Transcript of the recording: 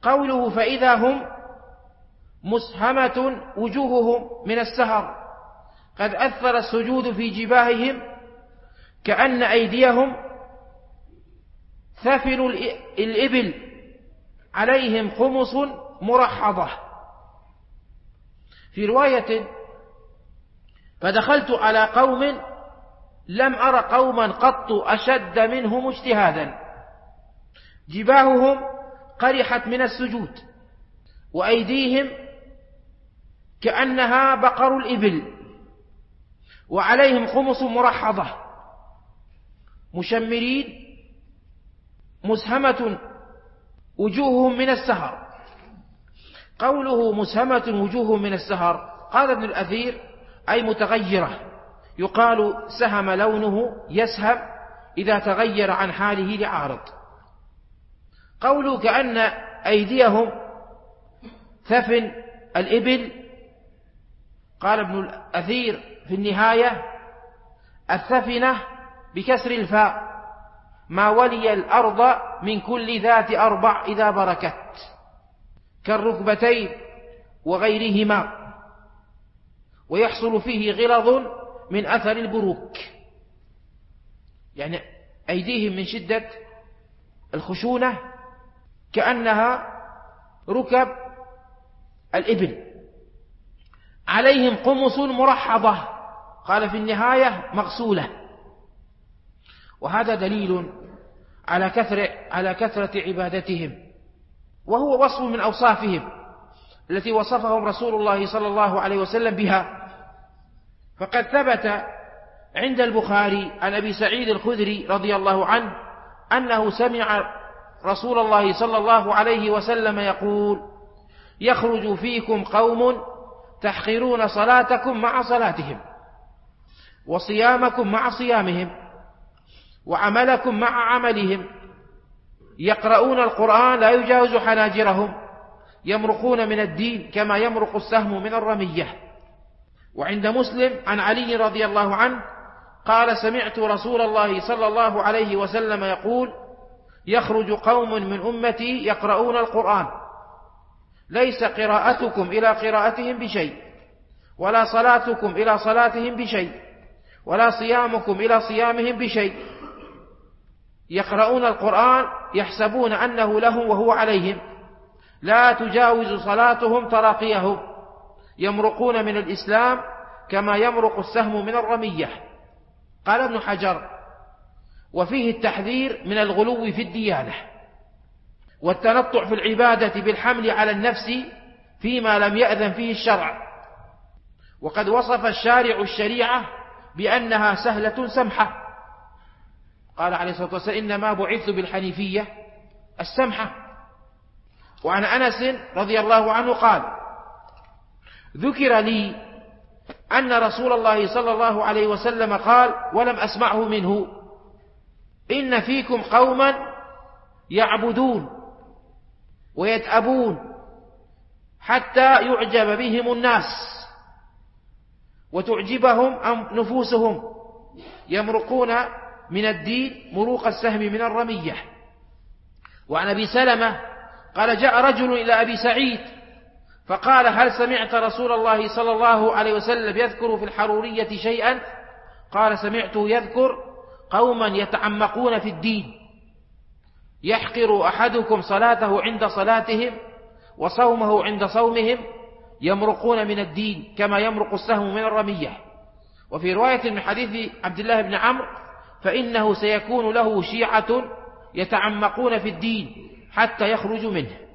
قوله فإذا هم مسهمة وجوههم من السهر قد أثر السجود في جباههم كأن أيديهم ثفل الإبل عليهم خمص مرحضة. في رواية فدخلت على قوم لم أر قوما قط أشد منهم اجتهادا، جباههم قرحت من السجود وأيديهم كأنها بقر الإبل وعليهم خمص مرحضة مشمرين مسهمة وجوههم من السهر. قوله مسهمة وجوههم من السهر قال ابن الأثير أي متغيرة، يقال سهم لونه يسهم إذا تغير عن حاله لعارض. قوله كأن أيديهم ثفن الإبل قال ابن الأثير في النهاية الثفنة بكسر الفاء ما ولي الأرض من كل ذات أربع إذا بركت كالركبتين وغيرهما، ويحصل فيه غلظ من أثر البروك، يعني أيديهم من شدة الخشونة كأنها ركب الإبل، عليهم قمص مرحضة قال في النهاية مغسولة. وهذا دليل على كثرة عبادتهم، وهو وصف من أوصافهم التي وصفهم رسول الله صلى الله عليه وسلم بها. فقد ثبت عند البخاري عن أبي سعيد الخدري رضي الله عنه أنه سمع رسول الله صلى الله عليه وسلم يقول: يخرج فيكم قوم تحقرون صلاتكم مع صلاتهم، وصيامكم مع صيامهم، وعملكم مع عملهم، يقرؤون القرآن لا يجاوز حناجرهم، يمرقون من الدين كما يمرق السهم من الرمية. وعند مسلم عن علي رضي الله عنه قال: سمعت رسول الله صلى الله عليه وسلم يقول: يخرج قوم من أمتي يقرؤون القرآن ليس قراءتكم إلى قراءتهم بشيء، ولا صلاتكم إلى صلاتهم بشيء، ولا صيامكم إلى صيامهم بشيء، يقرؤون القرآن يحسبون أنه لهم وهو عليهم، لا تجاوز صلاتهم تراقيهم، يمرقون من الإسلام كما يمرق السهم من الرمية. قال ابن حجر: وفيه التحذير من الغلو في الديانة والتنطع في العبادة بالحمل على النفس فيما لم يأذن فيه الشرع. وقد وصف الشارع الشريعة بأنها سهلة سمحة، قال عليه الصلاة والسلام: إنما بعثت بالحنيفية السمحة. وعن أنس رضي الله عنه قال: ذكر لي أن رسول الله صلى الله عليه وسلم قال ولم أسمعه منه: إن فيكم قوما يعبدون ويتأبون حتى يعجب بهم الناس وتعجبهم نفوسهم، يمرقون من الدين مروق السهم من الرمية. وعن أبي سلمة قال: جاء رجل إلى أبي سعيد فقال: هل سمعت رسول الله صلى الله عليه وسلم يذكر في الحرورية شيئا؟ قال: سمعته يذكر قوما يتعمقون في الدين، يحقر أحدكم صلاته عند صلاتهم وصومه عند صومهم، يمرقون من الدين كما يمرق السهم من الرمية. وفي رواية من حديث عبد الله بن عمرو: فإنه سيكون له شيعة يتعمقون في الدين حتى يخرج منه.